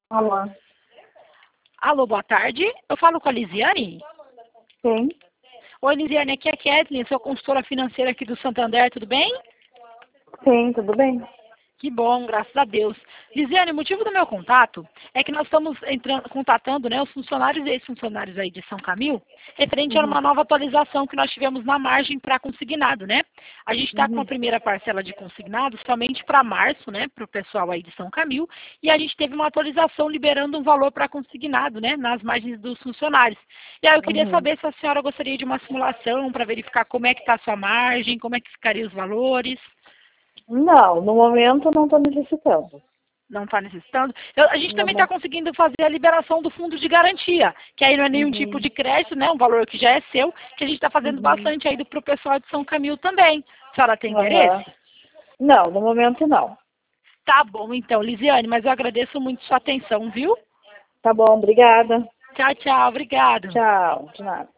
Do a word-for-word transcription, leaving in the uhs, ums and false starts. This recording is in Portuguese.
Alô? Alô, boa tarde. Eu falo com a Lisiane? Sim. Oi, Lisiane, aqui é a Kathleen, sou consultora financeira aqui do Santander, tudo bem? Sim, tudo bem? Que bom, graças a Deus. Lisiane, o motivo do meu contato é que nós estamos entrando, contatando né, os funcionários e ex-funcionários aí de São Camilo, referente a Uhum. uma nova atualização que nós tivemos na margem para consignado, né? A gente está com a Uhum. primeira parcela de consignado somente para março, né, para o pessoal aí de São Camilo, e a gente teve uma atualização liberando um valor para consignado, né, nas margens dos funcionários. E aí eu queria Uhum. saber se a senhora gostaria de uma simulação para verificar como é que está a sua margem, como é que ficariam os valores. Não, no momento não estou necessitando. Não está necessitando. Eu- a gente No também está mo- conseguindo fazer a liberação do fundo de garantia, que aí não é nenhum tipo Uhum. de crédito, né? Um valor que já é seu, que a gente está fazendo Uhum. bastante aí para o pessoal de São Camilo também. A senhora tem Aham. interesse? Não, no momento não. Tá bom, então, Lisiane, mas eu agradeço muito sua atenção, viu? Tá bom, obrigada. Tchau, tchau, obrigada. Tchau, de nada.